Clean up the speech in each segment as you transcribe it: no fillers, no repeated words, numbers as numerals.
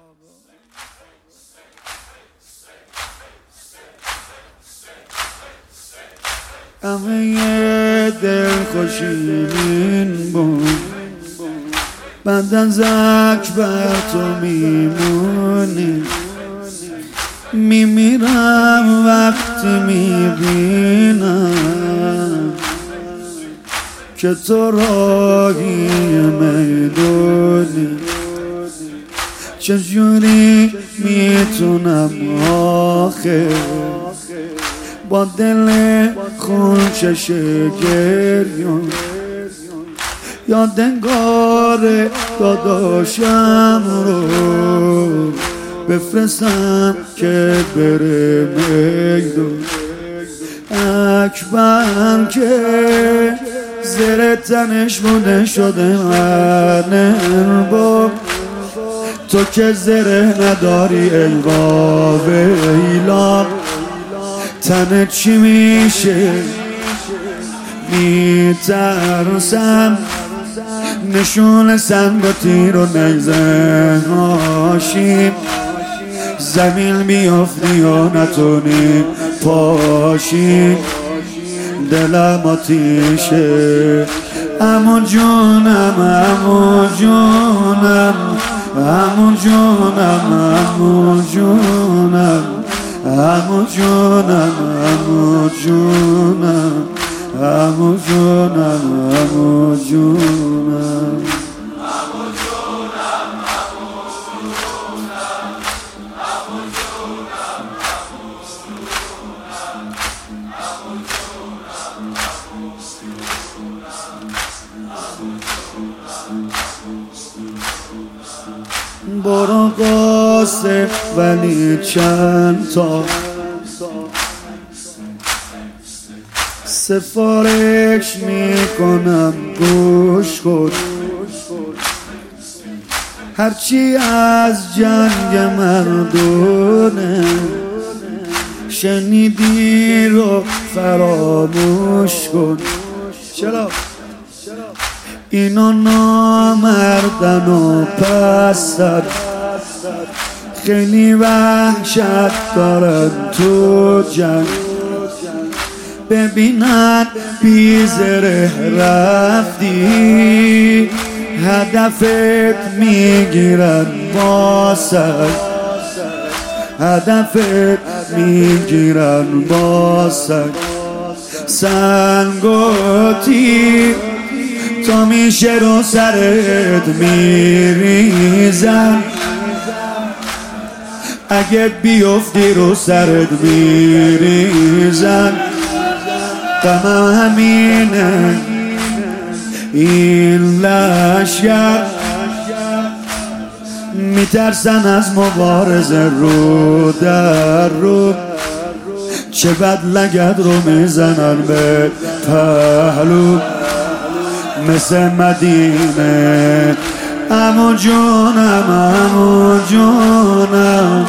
همه دل خوشیمین بود، بعد از اکبر تو میمونی. میمیرم وقتی میبینم که تو راهی میدونی. چجوری میتونم آخه با دل خونچش گریون یادگار داداشم رو بفرستم که بره میدون. اکبر که زیر تنش بوده شده با تو که زره نداری ای ویلا. تنت چی میشه؟ میترسم نشون سنگ و تیر و نیزه هاشیم زمین بیافتی و نتونی پاشی. دلم آتیشه عمو جونم، عمو جونم، عمو جونم، عمو جونم، عمو جونم، عمو جونم، عمو جونم، عمو جونم. برو قاسم ولی چند تا سفارش میکنم گوش کن. هرچی از جنگ مردونه شنیدی رو فراموش کن. چرا؟ اینا نامردن و پستن خیلی وحشت دارن تو جنگ. ببینن بیزره رفتی هدفت میگیرن باسد، هدفت میگیرن باسد. سنگ و تیر تا میشه رو سرت میریزن، اگه بیفتی رو سرت میریزن. غمم همینه این لشگر میترسن از مبارزه رو در رو. چه بد لگد رو میزنن به پهلو مثل مدینه. عمو جونم، عمو جونم،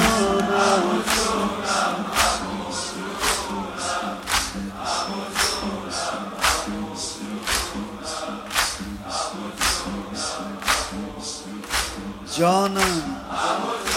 جانم.